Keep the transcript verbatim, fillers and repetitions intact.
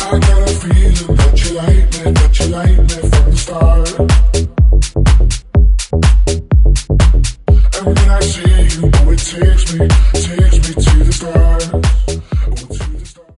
I got a feeling that you like me, that you like me from the start. And when I see you, oh, it takes me, takes me to the start.